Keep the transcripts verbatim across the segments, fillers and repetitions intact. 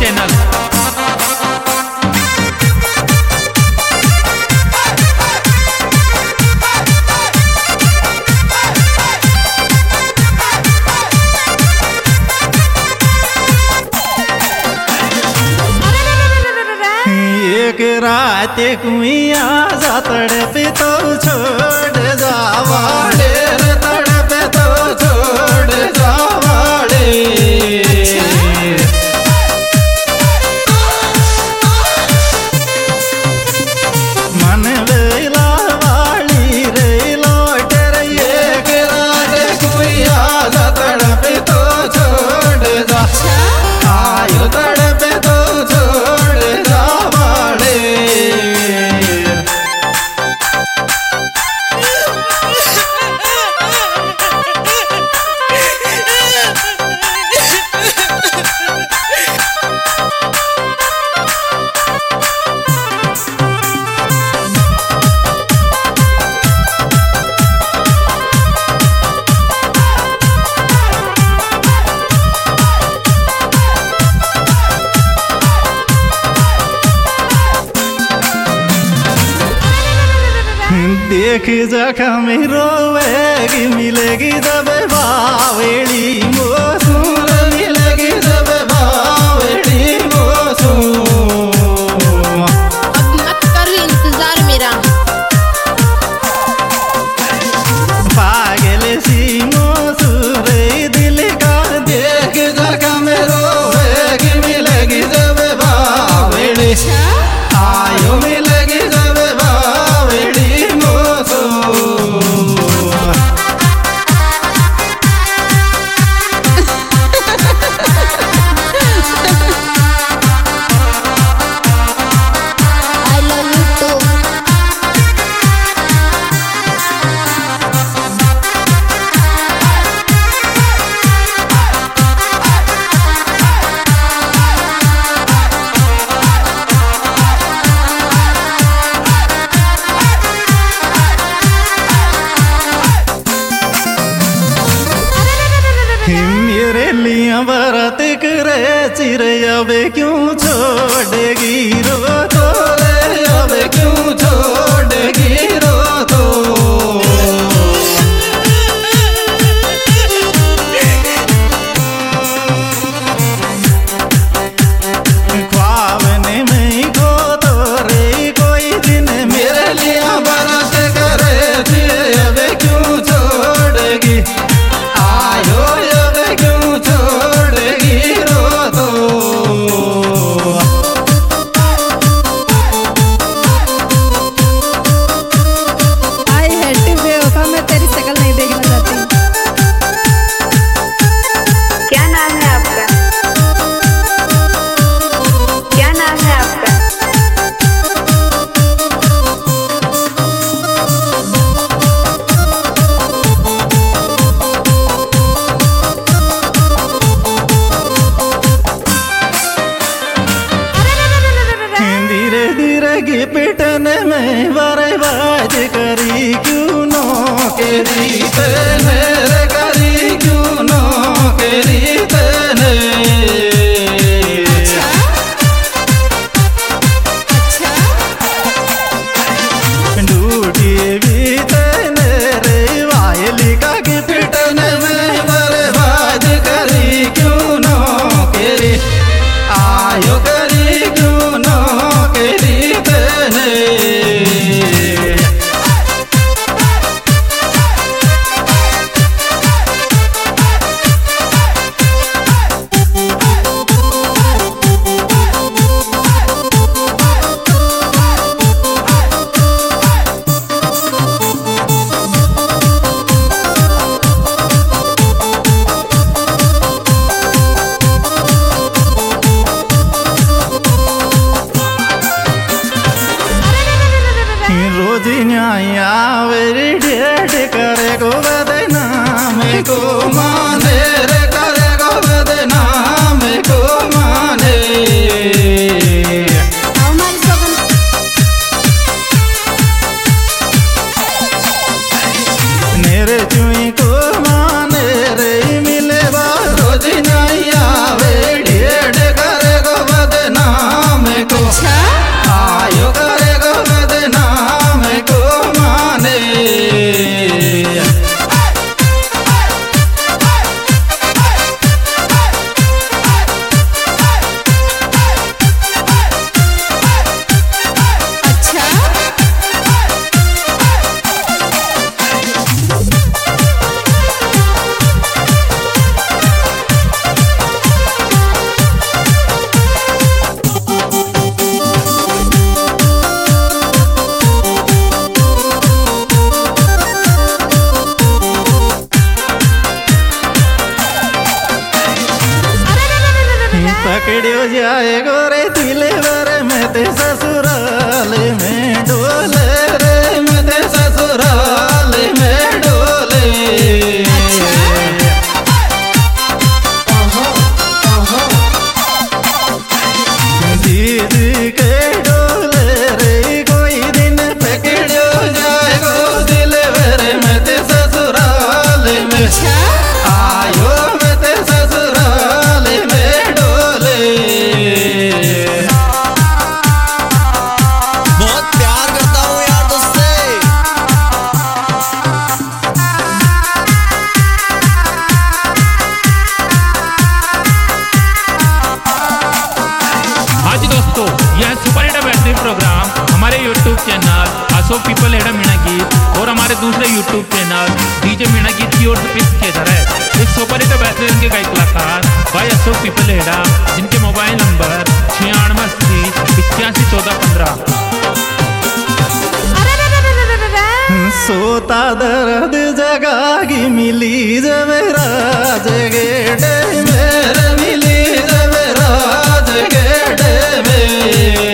Channel. एक रात कुइया जा तड़पे तो छोड़ जावाड़े रे, तड़पे तो छोड़ जावाड़े। मन वेला वाली रे लौट रे, एक रात कुइया जा तड़पे तो छोड़ जा, आयो तड़पे तो छोड़ जा। देख जखम रोवेगी मिलेगी जब बावेड़ी मोसूर, मिलेगी जब बावेड़ी मोसूर। अब मत कर इंतजार मेरा। पागल सी मोसूर दिल का, देख जखम रोवेगी मिलेगी जब बावेड़ी, आयो मिलेगी जब बावेड़ी। मेरे लिया बरत करे चिरे, अब क्यों छोड़ेगी रो तो रे, अब क्यों छोड़ेगी रो तो। ख्वाब ने में खो तो रे कोई दिन, मेरे लिया बरत करे चिरे, अब क्यों छोड़ेगी, आयो पिटने में बर्बाद करी क्यों नो केरी तेने रे, करी क्यों नो केरी तेने। अच्छा अच्छा ड्यूटी भी तेने रे, वायली का की पिटने में बर्बाद करी क्यों नो केरी, आयो करी क्यों नो केरी। आवे डेट करे गो बदनाम को माने रे, करे गो बदनाम को माने। मेरे चुई को माने रे, मिले रोज नहीं आवे डेट करे गो पकड़ियो जाए गोरे दिले वर में ते ससुराल में डोले रे मैं ते ससुराल में डोले दीद के डोले रे कोई दिन पकड़ियो जाए गो दिले वर में ते ससुराल में आयो मैं ते ससुराल में डोले। बहुत प्यार करता हूँ यार तुझसे। हाँ जी दोस्तों, यह सुपर हिट बैटरी प्रोग्राम हमारे यूट्यूब चैनल अशोक पीपल हेड़ा मीणा गीत और हमारे दूसरे यूट्यूब चैनल डीजे मीणा गीत की ओर से पेश किया जा रहा है। इस सुपर हिट बैटरी के गायक कलाकार भाई अशोक पीपल हेड़ा, जिनके मोबाइल नंबर छियानवे अस्सी इक्यासी चौदह पंद्रह। सोता दर्द जगागी मिली जवेरा जगेडे मेरे मिली जवेरा जगेडे में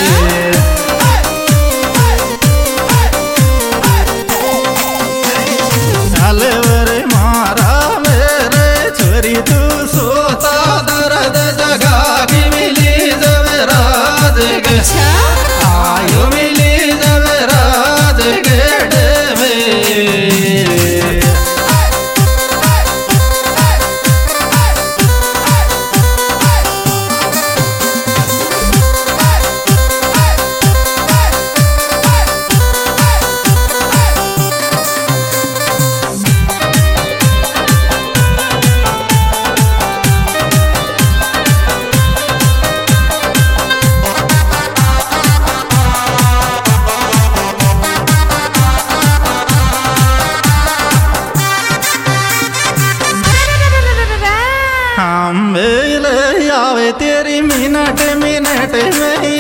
अलवर मारा मेरे छोरी तू सोता दर्द जगागी मिली जवेरा जगे आयो मिली जवेरा जगेडे हम आवे तेरी मिनट मिनट में